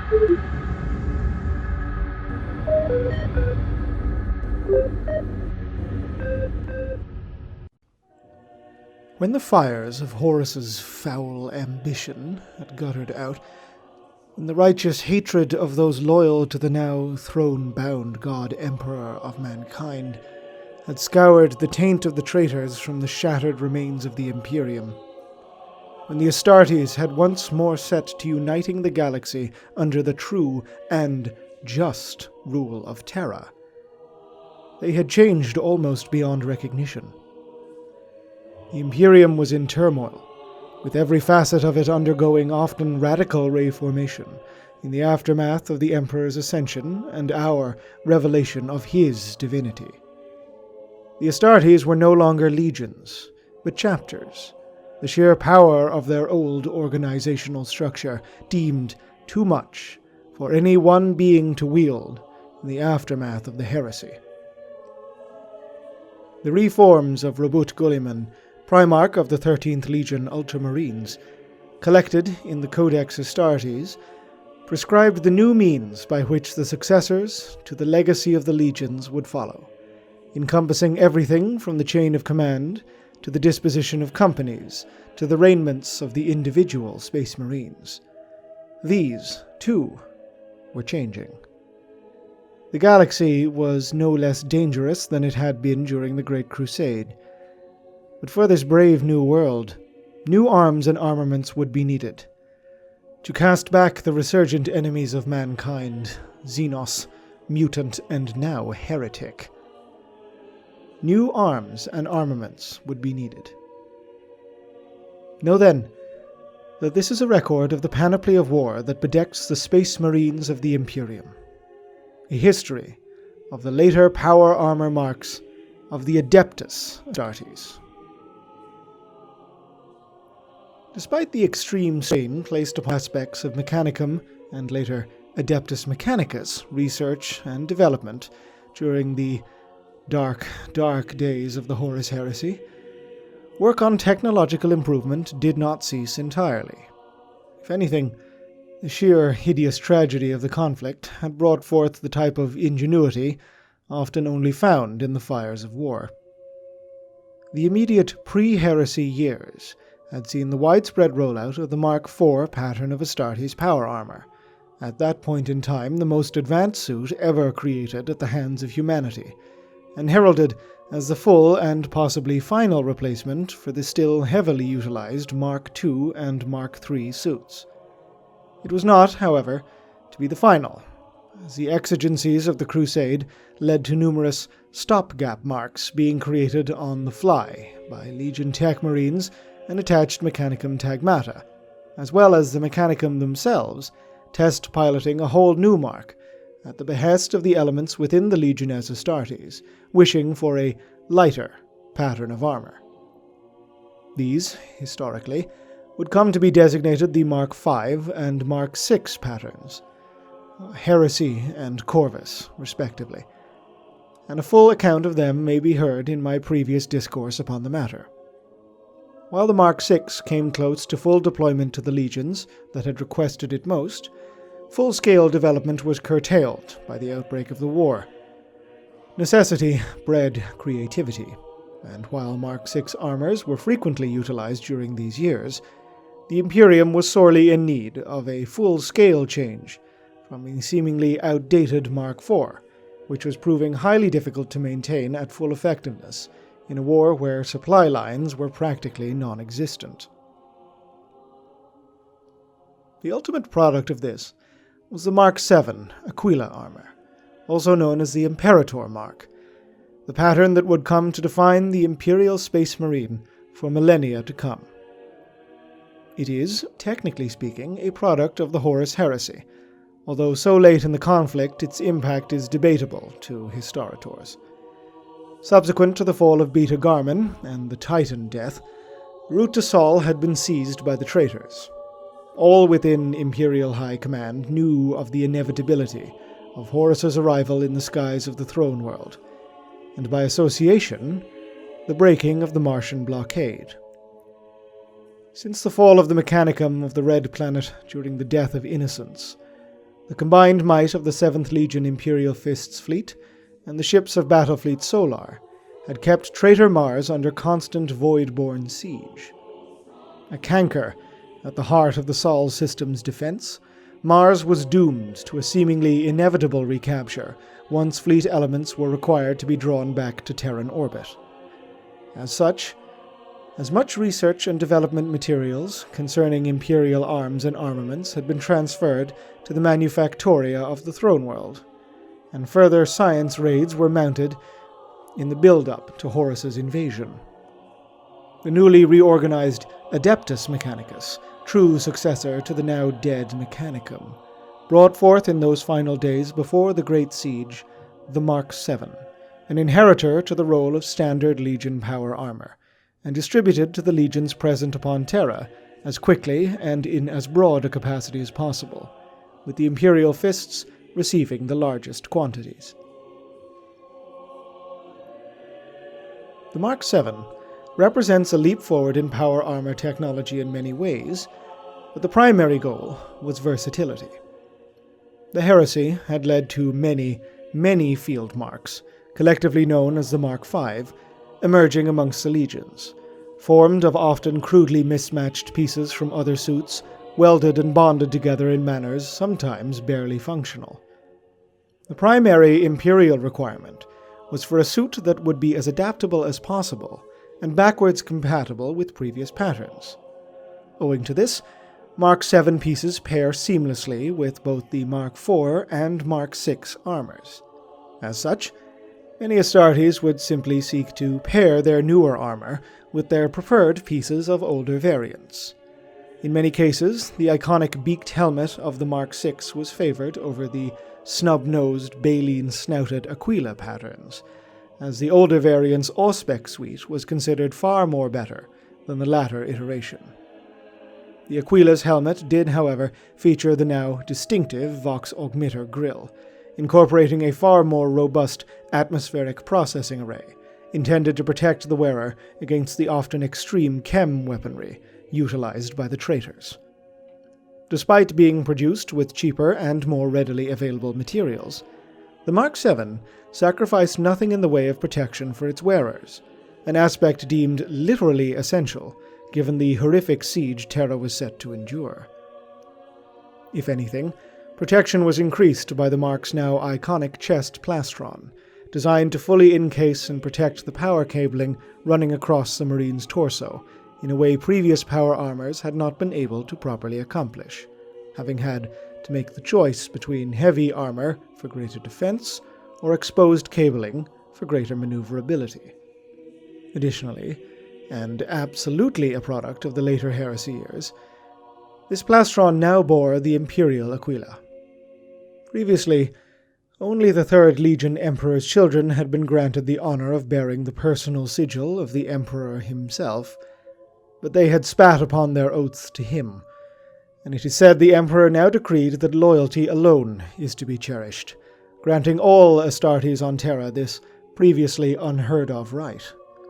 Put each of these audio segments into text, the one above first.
When the fires of Horus's foul ambition had guttered out, when the righteous hatred of those loyal to the now throne-bound God-Emperor of mankind had scoured the taint of the traitors from the shattered remains of the Imperium, when the Astartes had once more set to uniting the galaxy under the true and just rule of Terra, they had changed almost beyond recognition. The Imperium was in turmoil, with every facet of it undergoing often radical reformation in the aftermath of the Emperor's ascension and our revelation of his divinity. The Astartes were no longer legions, but chapters, the sheer power of their old organizational structure deemed too much for any one being to wield in the aftermath of the heresy. The reforms of Rabut Guliman, Primarch of the 13th Legion Ultramarines, collected in the Codex Astartes, prescribed the new means by which the successors to the legacy of the legions would follow, encompassing everything from the chain of command to the disposition of companies to the raiments of the individual Space Marines. These, too, were changing. The galaxy was no less dangerous than it had been during the Great Crusade. But for this brave new world, new arms and armaments would be needed. To cast back the resurgent enemies of mankind, Xenos, mutant, and now heretic. New arms and armaments would be needed. Know then, that this is a record of the panoply of war that bedecks the Space Marines of the Imperium. A history of the later power armor marks of the Adeptus Astartes. Despite the extreme strain placed upon aspects of Mechanicum and later Adeptus Mechanicus research and development during the dark, dark days of the Horus Heresy, work on technological improvement did not cease entirely. If anything, the sheer hideous tragedy of the conflict had brought forth the type of ingenuity often only found in the fires of war. The immediate pre-heresy years had seen the widespread rollout of the Mark IV pattern of Astartes power armor, at that point in time the most advanced suit ever created at the hands of humanity, and heralded as the full and possibly final replacement for the still heavily utilized Mark II and Mark III suits. It was not, however, to be the final, as the exigencies of the Crusade led to numerous stopgap marks being created on the fly by Legion Tech Marines and attached Mechanicum Tagmata, as well as the Mechanicum themselves, test piloting a whole new mark, at the behest of the elements within the Legiones Astartes, wishing for a lighter pattern of armor. These, historically, would come to be designated the Mark V and Mark VI patterns, Heresy and Corvus, respectively, and a full account of them may be heard in my previous discourse upon the matter. While the Mark VI came close to full deployment to the legions that had requested it most, full-scale development was curtailed by the outbreak of the war. Necessity bred creativity, and while Mark VI armors were frequently utilized during these years, the Imperium was sorely in need of a full-scale change from the seemingly outdated Mark IV, which was proving highly difficult to maintain at full effectiveness in a war where supply lines were practically non-existent. The ultimate product of this was the Mark VII Aquila armor, also known as the Imperator Mark, the pattern that would come to define the Imperial Space Marine for millennia to come. It is, technically speaking, a product of the Horus Heresy, although so late in the conflict its impact is debatable to historiators. Subsequent to the fall of Beta Garman and the Titan death, Route to Sol had been seized by the traitors. All within Imperial High Command knew of the inevitability of Horus's arrival in the skies of the Throne World, and by association, the breaking of the Martian blockade. Since the fall of the Mechanicum of the Red Planet during the death of Innocence, The combined might of the 7th Legion Imperial Fists fleet and the ships of Battlefleet Solar had kept traitor Mars under constant void-born siege. A canker at the heart of the Sol system's defense, Mars was doomed to a seemingly inevitable recapture once fleet elements were required to be drawn back to Terran orbit. As such, as much research and development materials concerning Imperial arms and armaments had been transferred to the Manufactoria of the Throne World, and further science raids were mounted in the build-up to Horus's invasion. The newly reorganized Adeptus Mechanicus, true successor to the now dead Mechanicum, brought forth in those final days before the Great Siege the Mark VII, an inheritor to the role of standard Legion power armor, and distributed to the legions present upon Terra as quickly and in as broad a capacity as possible, with the Imperial Fists receiving the largest quantities. The Mark VII represents a leap forward in power armor technology in many ways, but the primary goal was versatility. The heresy had led to many field marks, collectively known as the Mark V, emerging amongst the legions, formed of often crudely mismatched pieces from other suits, welded and bonded together in manners sometimes barely functional. The primary Imperial requirement was for a suit that would be as adaptable as possible and backwards compatible with previous patterns. Owing to this, Mark VII pieces pair seamlessly with both the Mark IV and Mark VI armors. As such, many Astartes would simply seek to pair their newer armor with their preferred pieces of older variants. In many cases, the iconic beaked helmet of the Mark VI was favored over the snub-nosed, baleen-snouted Aquila patterns, as the older variant's Auspex suite was considered far more better than the latter iteration. The Aquila's helmet did, however, feature the now distinctive Vox Augmitor grille, incorporating a far more robust atmospheric processing array, intended to protect the wearer against the often extreme chem weaponry utilized by the traitors. Despite being produced with cheaper and more readily available materials, the Mark VII sacrificed nothing in the way of protection for its wearers, an aspect deemed literally essential given the horrific siege Terra was set to endure. If anything, protection was increased by the Mark's now iconic chest plastron, designed to fully encase and protect the power cabling running across the Marine's torso, in a way previous power armors had not been able to properly accomplish, having had to make the choice between heavy armor for greater defense or exposed cabling for greater maneuverability. Additionally, and absolutely a product of the later heresy years, this plastron now bore the Imperial Aquila. Previously, only the 3rd Legion Emperor's children had been granted the honor of bearing the personal sigil of the Emperor himself, but they had spat upon their oaths to him, and it is said the Emperor now decreed that loyalty alone is to be cherished, granting all Astartes on Terra this previously unheard-of right.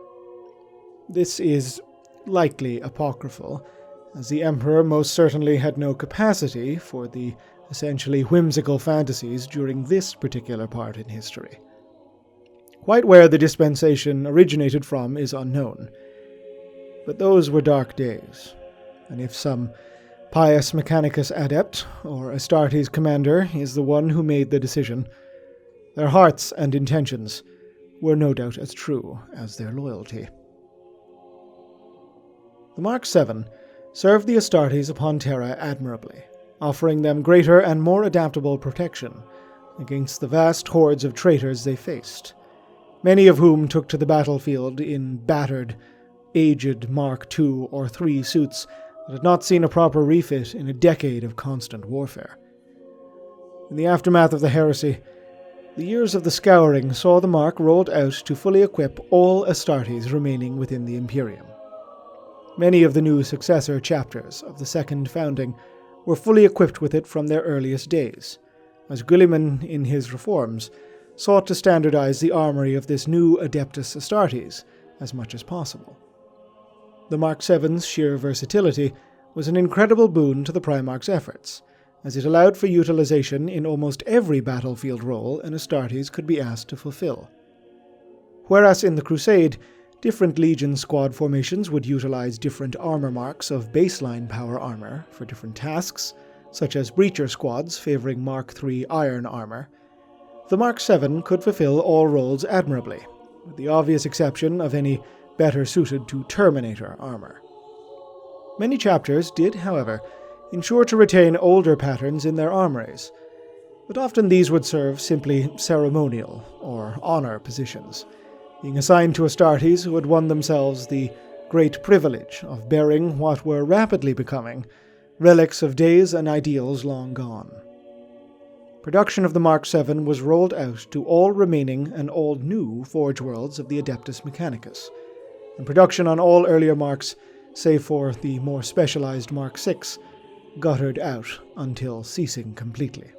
This is likely apocryphal, as the Emperor most certainly had no capacity for the essentially whimsical fantasies during this particular part in history. Quite where the dispensation originated from is unknown, but those were dark days, and if some pious Mechanicus adept or Astartes commander is the one who made the decision, their hearts and intentions were no doubt as true as their loyalty. The Mark VII served the Astartes upon Terra admirably, offering them greater and more adaptable protection against the vast hordes of traitors they faced, many of whom took to the battlefield in battered, aged Mark II or III suits that had not seen a proper refit in a decade of constant warfare. In the aftermath of the heresy, the years of the Scouring saw the Mark rolled out to fully equip all Astartes remaining within the Imperium. Many of the new successor chapters of the Second Founding were fully equipped with it from their earliest days, as Guilliman, in his reforms, sought to standardize the armory of this new Adeptus Astartes as much as possible. The Mark VII's sheer versatility was an incredible boon to the Primarch's efforts, as it allowed for utilization in almost every battlefield role an Astartes could be asked to fulfill. Whereas in the Crusade, different Legion squad formations would utilize different armor marks of baseline power armor for different tasks, such as Breacher squads favoring Mark III iron armor, the Mark VII could fulfill all roles admirably, with the obvious exception of any better suited to Terminator armor. Many chapters did, however, ensure to retain older patterns in their armories, but often these would serve simply ceremonial or honor positions, being assigned to Astartes who had won themselves the great privilege of bearing what were rapidly becoming relics of days and ideals long gone. Production of the Mark VII was rolled out to all remaining and all new Forge Worlds of the Adeptus Mechanicus, and production on all earlier marks, save for the more specialized Mark VI, guttered out until ceasing completely.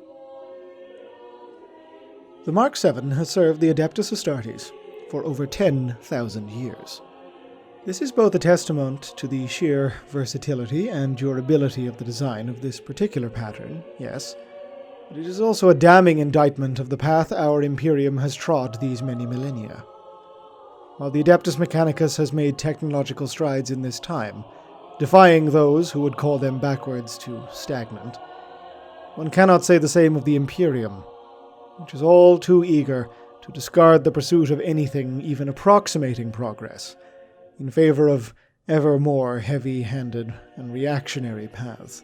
The Mark VII has served the Adeptus Astartes for over 10,000 years. This is both a testament to the sheer versatility and durability of the design of this particular pattern, yes, but it is also a damning indictment of the path our Imperium has trod these many millennia. While the Adeptus Mechanicus has made technological strides in this time, defying those who would call them backwards to stagnant, one cannot say the same of the Imperium, which is all too eager to discard the pursuit of anything even approximating progress, in favor of ever more heavy-handed and reactionary paths.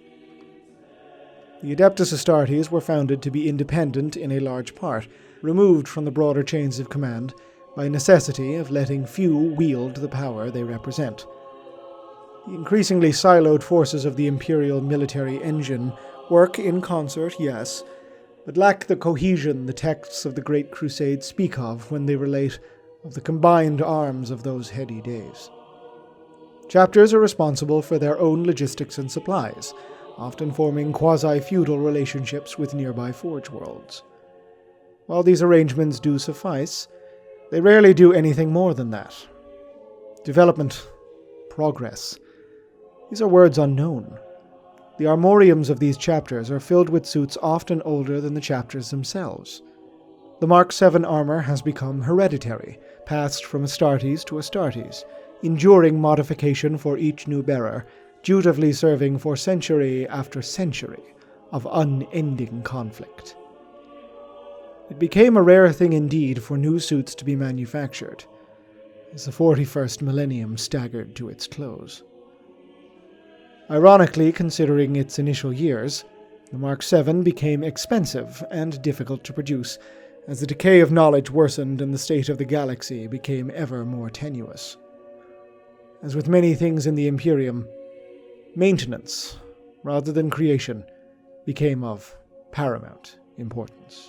The Adeptus Astartes were founded to be independent in a large part, removed from the broader chains of command by necessity of letting few wield the power they represent. The increasingly siloed forces of the Imperial military engine work in concert, yes, but lack the cohesion the texts of the Great Crusade speak of when they relate of the combined arms of those heady days. Chapters are responsible for their own logistics and supplies, often forming quasi-feudal relationships with nearby Forge Worlds. While these arrangements do suffice, they rarely do anything more than that. Development, progress, these are words unknown. The armoriums of these chapters are filled with suits often older than the chapters themselves. The Mark VII armor has become hereditary, passed from Astartes to Astartes, enduring modification for each new bearer, dutifully serving for century after century of unending conflict. It became a rare thing indeed for new suits to be manufactured, as the 41st millennium staggered to its close. Ironically, considering its initial years, the Mark VII became expensive and difficult to produce, as the decay of knowledge worsened and the state of the galaxy became ever more tenuous. As with many things in the Imperium, maintenance, rather than creation, became of paramount importance.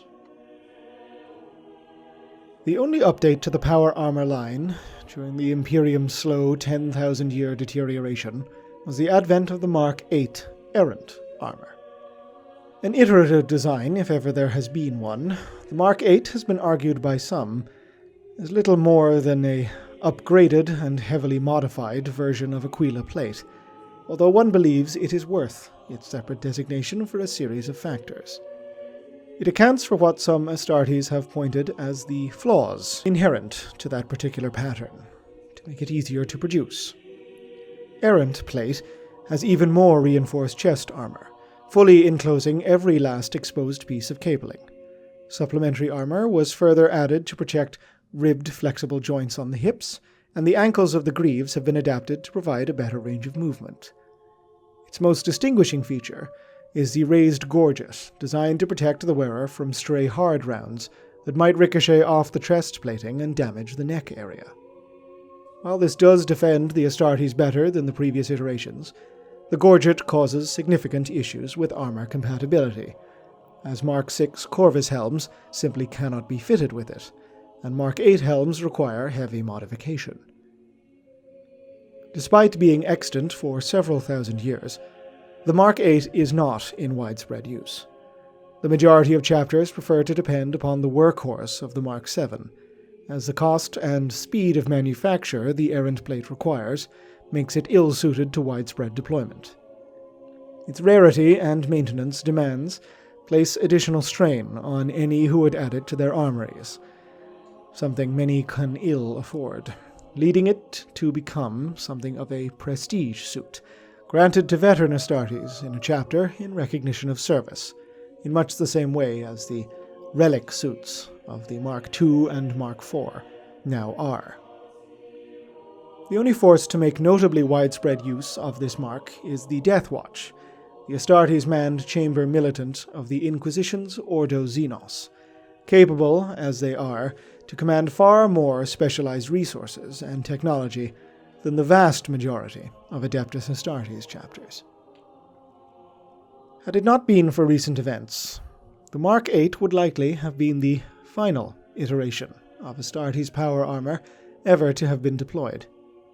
The only update to the power armor line during the Imperium's slow 10,000-year deterioration was the advent of the Mark VIII errant armor. An iterative design, if ever there has been one, the Mark VIII has been argued by some as little more than a upgraded and heavily modified version of Aquila plate, although one believes it is worth its separate designation for a series of factors. It accounts for what some Astartes have pointed as the flaws inherent to that particular pattern, to make it easier to produce. Errant plate has even more reinforced chest armor, fully enclosing every last exposed piece of cabling. Supplementary armor was further added to protect ribbed flexible joints on the hips, and the ankles of the greaves have been adapted to provide a better range of movement. Its most distinguishing feature is the raised gorget, designed to protect the wearer from stray hard rounds that might ricochet off the chest plating and damage the neck area. While this does defend the Astartes better than the previous iterations, the gorget causes significant issues with armor compatibility, as Mark VI Corvus helms simply cannot be fitted with it, and Mark VIII helms require heavy modification. Despite being extant for several thousand years, the Mark VIII is not in widespread use. The majority of chapters prefer to depend upon the workhorse of the Mark VII, as the cost and speed of manufacture the errant plate requires makes it ill-suited to widespread deployment. Its rarity and maintenance demands place additional strain on any who would add it to their armories, something many can ill afford, leading it to become something of a prestige suit, granted to veteran Astartes in a chapter in recognition of service, in much the same way as the relic suits of the Mark II and Mark IV now are. The only force to make notably widespread use of this mark is the Death Watch, the Astartes-manned chamber militant of the Inquisition's Ordo Xenos, capable, as they are, to command far more specialized resources and technology than the vast majority of Adeptus Astartes chapters. Had it not been for recent events, the Mark VIII would likely have been the final iteration of Astartes power armor ever to have been deployed.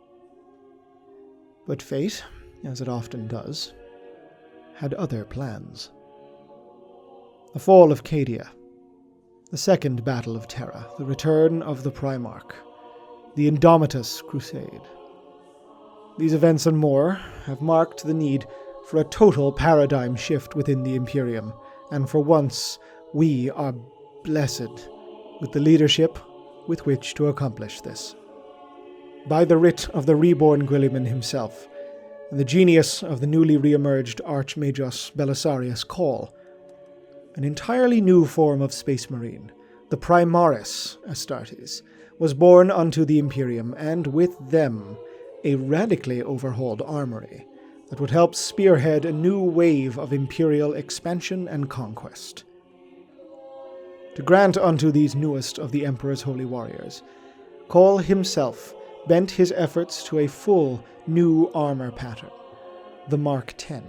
But fate, as it often does, had other plans. The fall of Cadia, the Second Battle of Terra, the return of the Primarch, the Indomitus Crusade. These events and more have marked the need for a total paradigm shift within the Imperium, and for once we are blessed with the leadership with which to accomplish this. By the writ of the reborn Guilliman himself, and the genius of the newly re-emerged Archmagus Belisarius Cawl, an entirely new form of Space Marine, the Primaris Astartes, was born unto the Imperium, and with them a radically overhauled armory that would help spearhead a new wave of Imperial expansion and conquest. To grant unto these newest of the Emperor's holy warriors, Cawl himself bent his efforts to a full new armor pattern, the Mark X.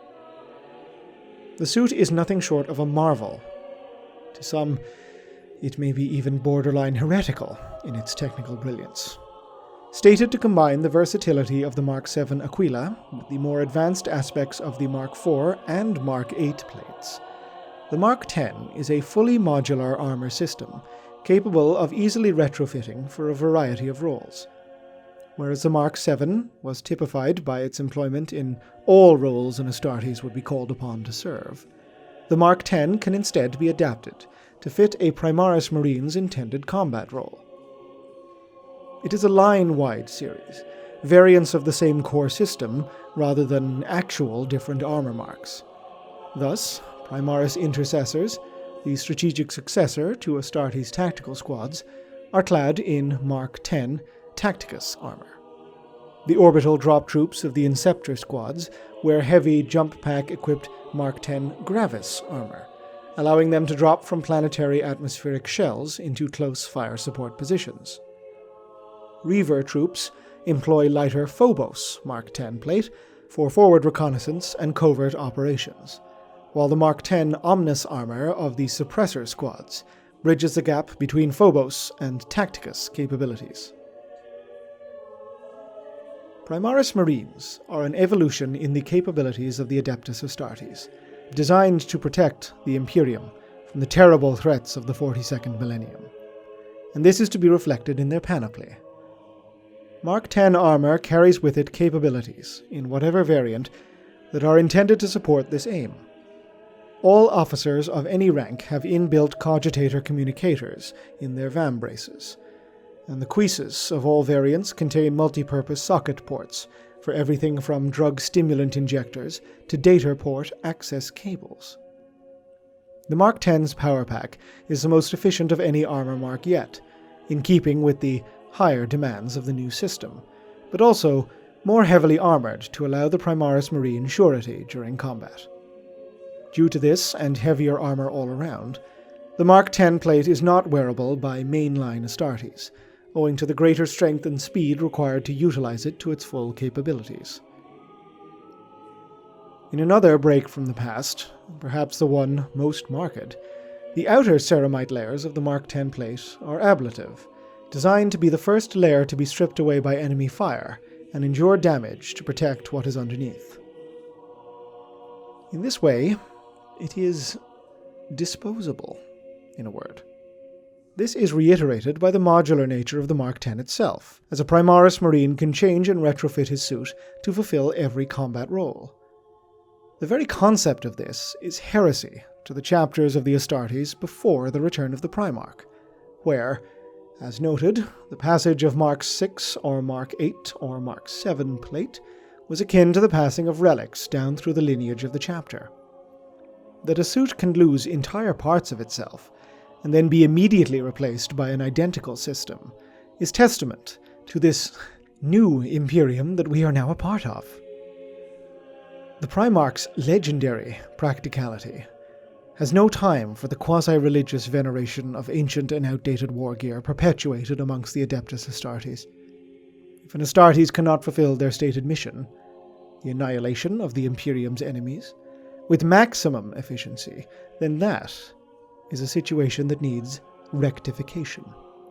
The suit is nothing short of a marvel. To some, it may be even borderline heretical in its technical brilliance. Stated to combine the versatility of the Mark VII Aquila with the more advanced aspects of the Mark IV and Mark VIII plates, the Mark X is a fully modular armor system capable of easily retrofitting for a variety of roles. Whereas the Mark VII was typified by its employment in all roles an Astartes would be called upon to serve, the Mark X can instead be adapted to fit a Primaris Marine's intended combat role. It is a line-wide series, variants of the same core system rather than actual different armor marks. Thus, Primaris Intercessors, the strategic successor to Astartes tactical squads, are clad in Mark X Tacticus armor. The orbital drop troops of the Inceptor squads wear heavy jump pack-equipped Mark X Gravis armor, allowing them to drop from planetary atmospheric shells into close fire support positions. Reaver troops employ lighter Phobos Mark X plate for forward reconnaissance and covert operations, while the Mark X Omnis armor of the Suppressor squads bridges the gap between Phobos and Tacticus capabilities. Primaris Marines are an evolution in the capabilities of the Adeptus Astartes, designed to protect the Imperium from the terrible threats of the 42nd millennium, and this is to be reflected in their panoply. Mark X armor carries with it capabilities, in whatever variant, that are intended to support this aim. All officers of any rank have inbuilt cogitator communicators in their vambraces, and the cuisses of all variants contain multipurpose socket ports for everything from drug stimulant injectors to data port access cables. The Mark X's power pack is the most efficient of any armor mark yet, in keeping with the higher demands of the new system, but also more heavily armored to allow the Primaris Marine surety during combat. Due to this and heavier armor all around, the Mark X plate is not wearable by mainline Astartes, owing to the greater strength and speed required to utilize it to its full capabilities. In another break from the past, perhaps the one most marked, the outer ceramite layers of the Mark X plate are ablative, designed to be the first layer to be stripped away by enemy fire and endure damage to protect what is underneath. In this way, it is disposable, in a word. This is reiterated by the modular nature of the Mark X itself, as a Primaris Marine can change and retrofit his suit to fulfill every combat role. The very concept of this is heresy to the chapters of the Astartes before the return of the Primarch, where, as noted, the passage of Mark 6 or Mark 8 or Mark 7 plate was akin to the passing of relics down through the lineage of the chapter. That a suit can lose entire parts of itself and then be immediately replaced by an identical system is testament to this new Imperium that we are now a part of. The Primarch's legendary practicality has no time for the quasi-religious veneration of ancient and outdated war gear perpetuated amongst the Adeptus Astartes. If an Astartes cannot fulfill their stated mission, the annihilation of the Imperium's enemies, with maximum efficiency, then that is a situation that needs rectification.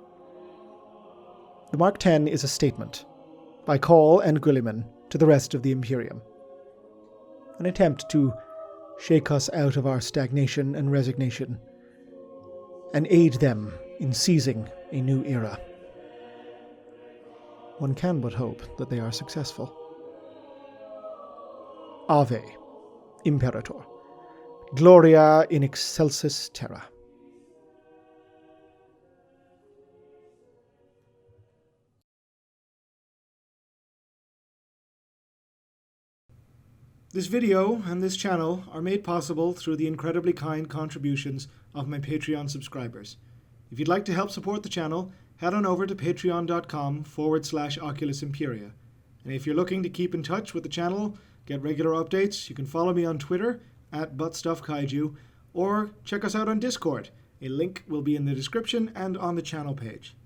The Mark X is a statement, by Call and Guilliman to the rest of the Imperium. An attempt to shake us out of our stagnation and resignation, and aid them in seizing a new era. One can but hope that they are successful. Ave, Imperator. Gloria in excelsis terra. This video and this channel are made possible through the incredibly kind contributions of my Patreon subscribers. If you'd like to help support the channel, head on over to patreon.com/Oculus Imperia. And if you're looking to keep in touch with the channel, get regular updates, you can follow me on Twitter @ButtStuffKaiju, or check us out on Discord. A link will be in the description and on the channel page.